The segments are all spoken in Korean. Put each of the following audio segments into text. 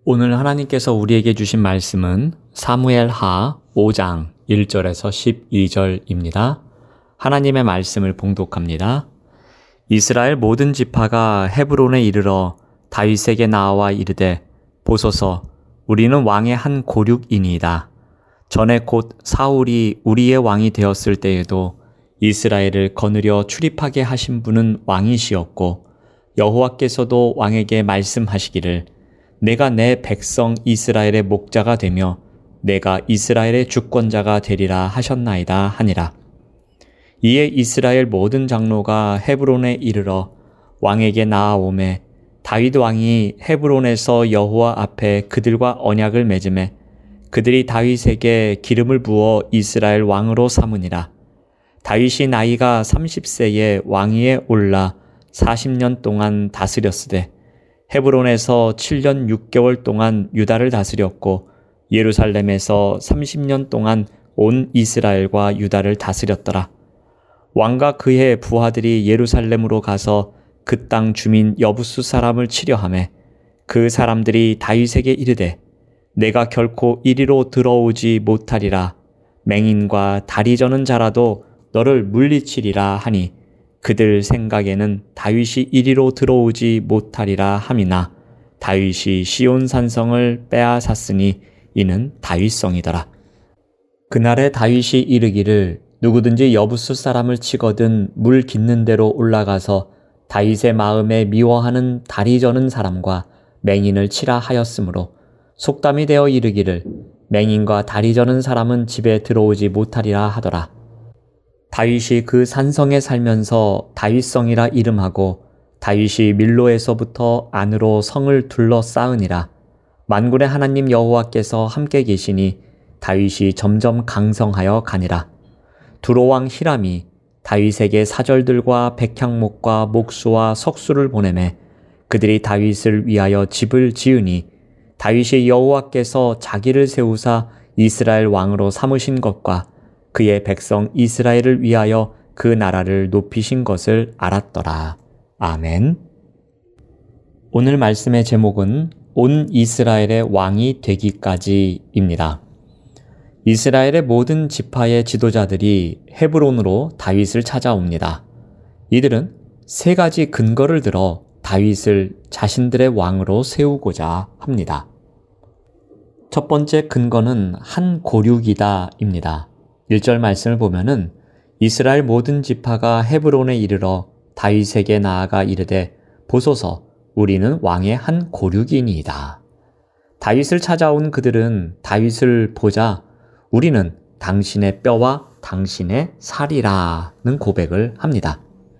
오늘 하나님께서 우리에게 주신 말씀은 사무엘하 5장 1절에서 12절입니다. 하나님의 말씀을 봉독합니다. 이스라엘 모든 지파가 헤브론에 이르러 다윗에게 나와 이르되 보소서 우리는 왕의 한 고륙이니이다. 전에 곧 사울이 우리의 왕이 되었을 때에도 이스라엘을 거느려 출입하게 하신 분은 왕이시었고 여호와께서도 왕에게 말씀하시기를 내가 내 백성 이스라엘의 목자가 되며 내가 이스라엘의 주권자가 되리라 하셨나이다 하니라. 이에 이스라엘 모든 장로가 헤브론에 이르러 왕에게 나아오매 다윗 왕이 헤브론에서 여호와 앞에 그들과 언약을 맺음에 그들이 다윗에게 기름을 부어 이스라엘 왕으로 삼으니라. 다윗이 나이가 30세에 왕위에 올라 40년 동안 다스렸으되 헤브론에서 7년 6개월 동안 유다를 다스렸고 예루살렘에서 30년 동안 온 이스라엘과 유다를 다스렸더라. 왕과 그의 부하들이 예루살렘으로 가서 그 땅 주민 여부수 사람을 치려하매 그 사람들이 다윗에게 이르되 내가 결코 이리로 들어오지 못하리라. 맹인과 다리 저는 자라도 너를 물리치리라 하니 그들 생각에는 다윗이 이리로 들어오지 못하리라 함이나 다윗이 시온 산성을 빼앗았으니 이는 다윗성이더라. 그날에 다윗이 이르기를 누구든지 여부수 사람을 치거든 물 깃는 데로 올라가서 다윗의 마음에 미워하는 다리 저는 사람과 맹인을 치라 하였으므로 속담이 되어 이르기를 맹인과 다리 저는 사람은 집에 들어오지 못하리라 하더라. 다윗이 그 산성에 살면서 다윗성이라 이름하고 다윗이 밀로에서부터 안으로 성을 둘러싸으니라. 만군의 하나님 여호와께서 함께 계시니 다윗이 점점 강성하여 가니라. 두로왕 히람이 다윗에게 사절들과 백향목과 목수와 석수를 보내매 그들이 다윗을 위하여 집을 지으니 다윗이 여호와께서 자기를 세우사 이스라엘 왕으로 삼으신 것과 그의 백성 이스라엘을 위하여 그 나라를 높이신 것을 알았더라. 아멘. 오늘 말씀의 제목은 온 이스라엘의 왕이 되기까지입니다. 이스라엘의 모든 지파의 지도자들이 헤브론으로 다윗을 찾아옵니다. 이들은 세 가지 근거를 들어 다윗을 자신들의 왕으로 세우고자 합니다. 첫 번째 근거는 한 고륙이다입니다. 1절 말씀을 보면은 이스라엘 모든 지파가 헤브론에 이르러 다윗에게 나아가 이르되 보소서 우리는 왕의 한 고륙이니이다. 다윗을 찾아온 그들은 다윗을 보자 우리는 당신의 뼈와 당신의 살이라는 고백을 합니다.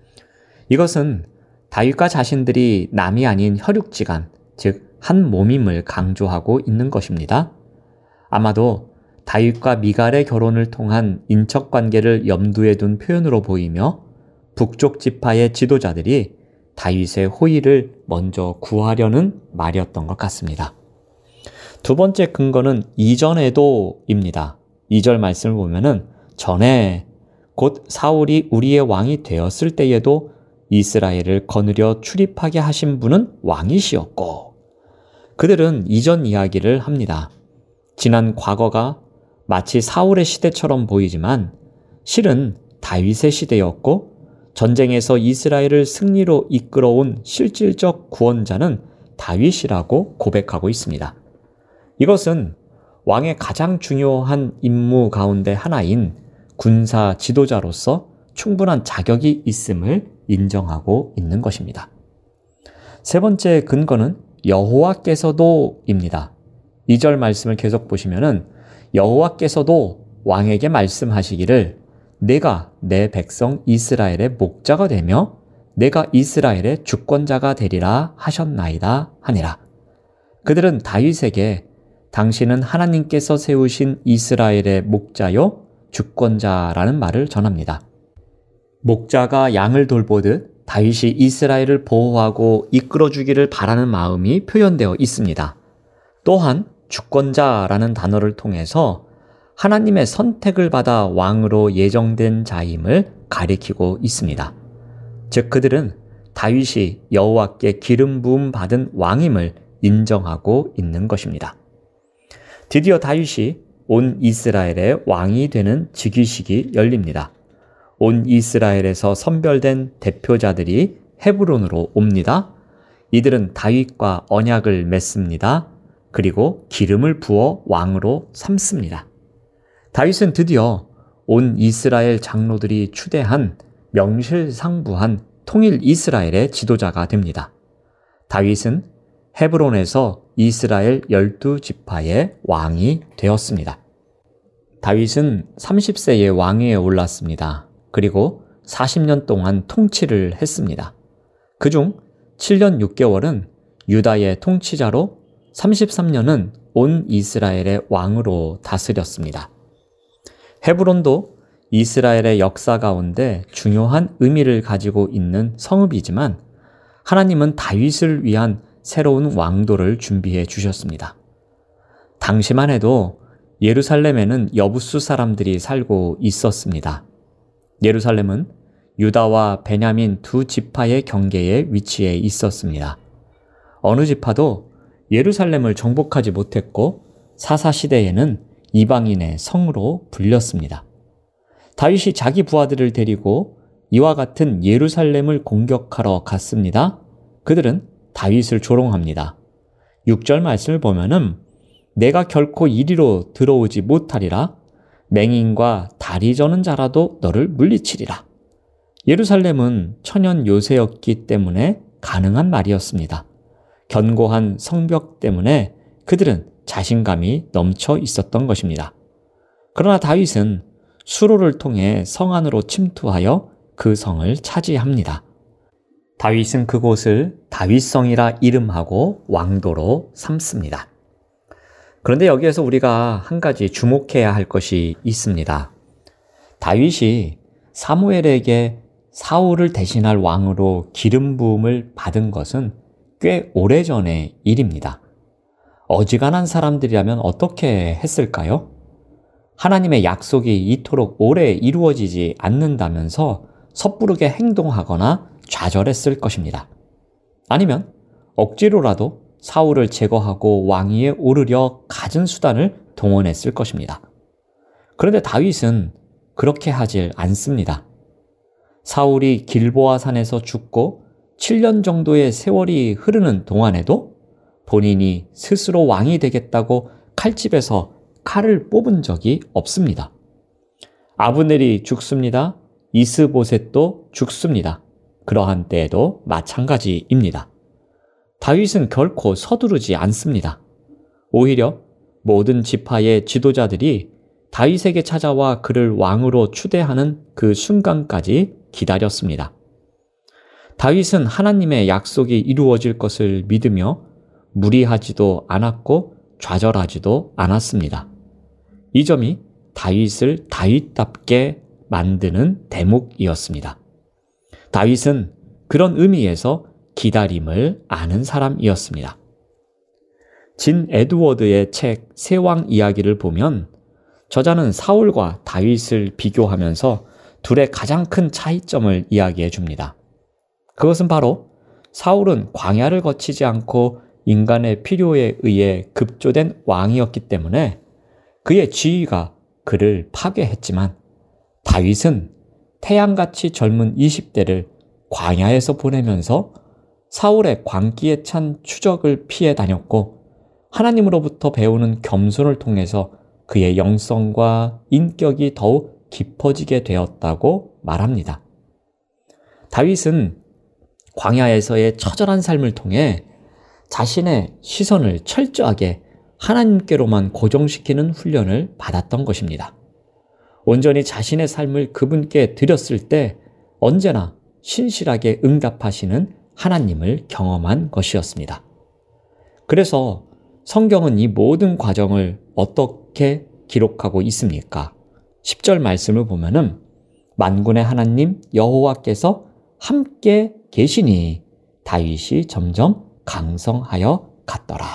이것은 다윗과 자신들이 남이 아닌 혈육지간, 즉 한 몸임을 강조하고 있는 것입니다. 아마도 다윗과 미갈의 결혼을 통한 인척관계를 염두에 둔 표현으로 보이며 북쪽 지파의 지도자들이 다윗의 호의를 먼저 구하려는 말이었던 것 같습니다. 두 번째 근거는 이전에도입니다. 2절 말씀을 보면은 전에 곧 사울이 우리의 왕이 되었을 때에도 이스라엘을 거느려 출입하게 하신 분은 왕이시었고 그들은 이전 이야기를 합니다. 지난 과거가 마치 사울의 시대처럼 보이지만 실은 다윗의 시대였고 전쟁에서 이스라엘을 승리로 이끌어온 실질적 구원자는 다윗이라고 고백하고 있습니다. 이것은 왕의 가장 중요한 임무 가운데 하나인 군사 지도자로서 충분한 자격이 있음을 인정하고 있는 것입니다. 세 번째 근거는 여호와께서도입니다. 2절 말씀을 계속 보시면은 여호와께서도 왕에게 말씀하시기를 내가 내 백성 이스라엘의 목자가 되며 내가 이스라엘의 주권자가 되리라 하셨나이다 하니라. 그들은 다윗에게 당신은 하나님께서 세우신 이스라엘의 목자요 주권자라는 말을 전합니다. 목자가 양을 돌보듯 다윗이 이스라엘을 보호하고 이끌어주기를 바라는 마음이 표현되어 있습니다. 또한 주권자라는 단어를 통해서 하나님의 선택을 받아 왕으로 예정된 자임을 가리키고 있습니다. 즉 그들은 다윗이 여호와께 기름 부음 받은 왕임을 인정하고 있는 것입니다. 드디어 다윗이 온 이스라엘의 왕이 되는 즉위식이 열립니다. 온 이스라엘에서 선별된 대표자들이 헤브론으로 옵니다. 이들은 다윗과 언약을 맺습니다. 그리고 기름을 부어 왕으로 삼습니다. 다윗은 드디어 온 이스라엘 장로들이 추대한 명실상부한 통일 이스라엘의 지도자가 됩니다. 다윗은 헤브론에서 이스라엘 12지파의 왕이 되었습니다. 다윗은 30세에 왕위에 올랐습니다. 그리고 40년 동안 통치를 했습니다. 그중 7년 6개월은 유다의 통치자로 33년은 온 이스라엘의 왕으로 다스렸습니다. 헤브론도 이스라엘의 역사 가운데 중요한 의미를 가지고 있는 성읍이지만 하나님은 다윗을 위한 새로운 왕도를 준비해 주셨습니다. 당시만 해도 예루살렘에는 여부수 사람들이 살고 있었습니다. 예루살렘은 유다와 베냐민 두 지파의 경계에 위치해 있었습니다. 어느 지파도 예루살렘을 정복하지 못했고 사사시대에는 이방인의 성으로 불렸습니다. 다윗이 자기 부하들을 데리고 이와 같은 예루살렘을 공격하러 갔습니다. 그들은 다윗을 조롱합니다. 6절 말씀을 보면은 내가 결코 이리로 들어오지 못하리라. 맹인과 다리 저는 자라도 너를 물리치리라. 예루살렘은 천연 요새였기 때문에 가능한 말이었습니다. 견고한 성벽 때문에 그들은 자신감이 넘쳐 있었던 것입니다. 그러나 다윗은 수로를 통해 성 안으로 침투하여 그 성을 차지합니다. 다윗은 그곳을 다윗성이라 이름하고 왕도로 삼습니다. 그런데 여기에서 우리가 한 가지 주목해야 할 것이 있습니다. 다윗이 사무엘에게 사울을 대신할 왕으로 기름 부음을 받은 것은 꽤 오래전의 일입니다. 어지간한 사람들이라면 어떻게 했을까요? 하나님의 약속이 이토록 오래 이루어지지 않는다면서 섣부르게 행동하거나 좌절했을 것입니다. 아니면 억지로라도 사울을 제거하고 왕위에 오르려 갖은 수단을 동원했을 것입니다. 그런데 다윗은 그렇게 하질 않습니다. 사울이 길보아 산에서 죽고 7년 정도의 세월이 흐르는 동안에도 본인이 스스로 왕이 되겠다고 칼집에서 칼을 뽑은 적이 없습니다. 아브넬이 죽습니다. 이스보셋도 죽습니다. 그러한 때에도 마찬가지입니다. 다윗은 결코 서두르지 않습니다. 오히려 모든 지파의 지도자들이 다윗에게 찾아와 그를 왕으로 추대하는 그 순간까지 기다렸습니다. 다윗은 하나님의 약속이 이루어질 것을 믿으며 무리하지도 않았고 좌절하지도 않았습니다. 이 점이 다윗을 다윗답게 만드는 대목이었습니다. 다윗은 그런 의미에서 기다림을 아는 사람이었습니다. 진 에드워드의 책 세왕 이야기를 보면 저자는 사울과 다윗을 비교하면서 둘의 가장 큰 차이점을 이야기해 줍니다. 그것은 바로 사울은 광야를 거치지 않고 인간의 필요에 의해 급조된 왕이었기 때문에 그의 지위가 그를 파괴했지만 다윗은 태양같이 젊은 20대를 광야에서 보내면서 사울의 광기에 찬 추적을 피해 다녔고 하나님으로부터 배우는 겸손을 통해서 그의 영성과 인격이 더욱 깊어지게 되었다고 말합니다. 다윗은 광야에서의 처절한 삶을 통해 자신의 시선을 철저하게 하나님께로만 고정시키는 훈련을 받았던 것입니다. 온전히 자신의 삶을 그분께 드렸을 때 언제나 신실하게 응답하시는 하나님을 경험한 것이었습니다. 그래서 성경은 이 모든 과정을 어떻게 기록하고 있습니까? 10절 말씀을 보면은 만군의 하나님 여호와께서 함께 계시니 다윗이 점점 강성하여 갔더라.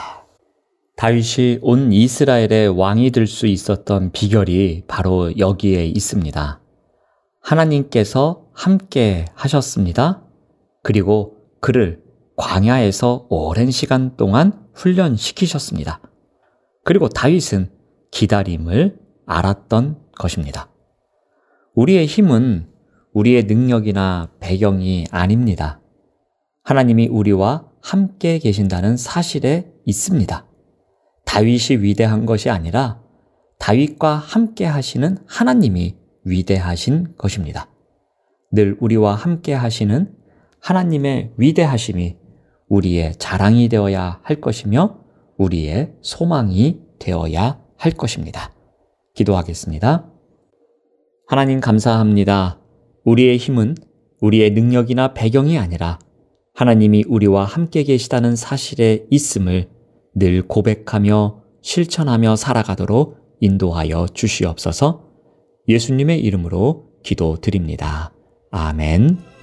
다윗이 온 이스라엘의 왕이 될 수 있었던 비결이 바로 여기에 있습니다. 하나님께서 함께 하셨습니다. 그리고 그를 광야에서 오랜 시간 동안 훈련시키셨습니다. 그리고 다윗은 기다림을 알았던 것입니다. 우리의 힘은 우리의 능력이나 배경이 아닙니다. 하나님이 우리와 함께 계신다는 사실에 있습니다. 다윗이 위대한 것이 아니라 다윗과 함께 하시는 하나님이 위대하신 것입니다. 늘 우리와 함께 하시는 하나님의 위대하심이 우리의 자랑이 되어야 할 것이며 우리의 소망이 되어야 할 것입니다. 기도하겠습니다. 하나님 감사합니다. 우리의 힘은 우리의 능력이나 배경이 아니라 하나님이 우리와 함께 계시다는 사실에 있음을 늘 고백하며 실천하며 살아가도록 인도하여 주시옵소서. 예수님의 이름으로 기도드립니다. 아멘.